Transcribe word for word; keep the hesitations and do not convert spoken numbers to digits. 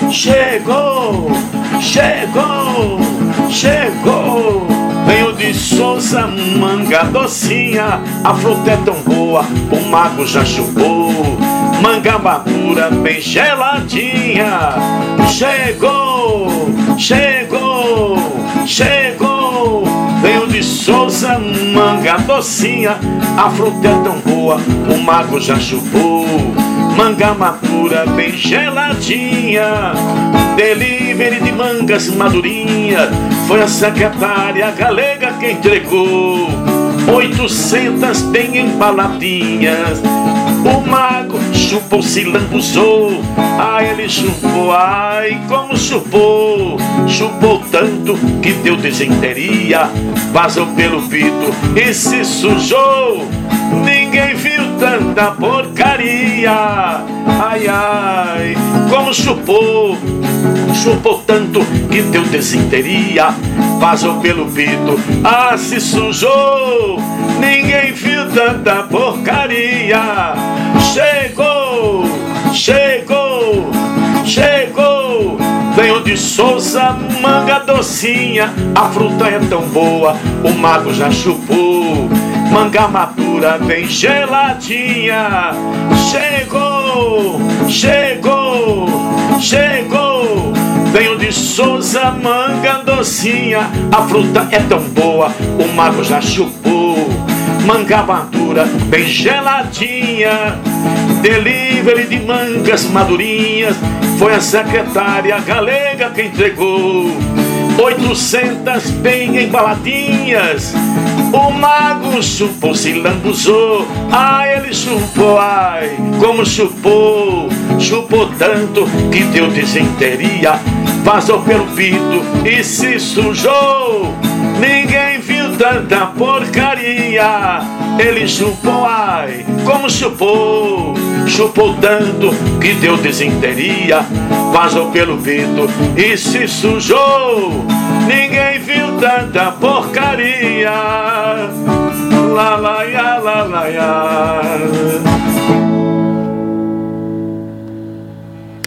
chegou, chegou, chegou. Venho de Souza, manga docinha, a fruta é tão boa, o mago já chupou. Manga madura, bem geladinha. Chegou, chegou, chegou. Venho de Souza, manga docinha, a fruta é tão boa, o mago já chupou. Manga madura, bem geladinha. Delivery de mangas madurinhas, foi a secretária galega que entregou. Oitocentas bem embaladinhas. O mago chupou, se lambuzou. Ai, ele chupou, ai, como chupou. Chupou tanto que deu desenteria. Vazou pelo pito e se sujou. Ninguém viu tanta porcaria. Ai, ai, como chupou. Chupou tanto que deu desenteria. Vazou pelo pito, ah, se sujou. Ninguém viu tanta porcaria. Chegou, chegou, chegou. Venho de Souza, manga docinha, a fruta é tão boa, o mago já chupou. Manga madura, bem geladinha. Chegou, chegou, chegou. Venho de Souza, manga docinha, a fruta é tão boa, o mago já chupou. Manga madura, bem geladinha. Delivery de mangas madurinhas, foi a secretária galega que entregou. Oitocentas bem embaladinhas. O mago chupou, se lambuzou. Ai, ele chupou, ai, como chupou. Chupou tanto que deu desenteria. Vazou pelo pito e se sujou. Ninguém viu tanta porcaria. Ele chupou, ai, como chupou. Chupou tanto que deu desenteria. Vazou pelo pito e se sujou. Ninguém viu tanta porcaria. Lá, lá, lá, lá, lá, lá.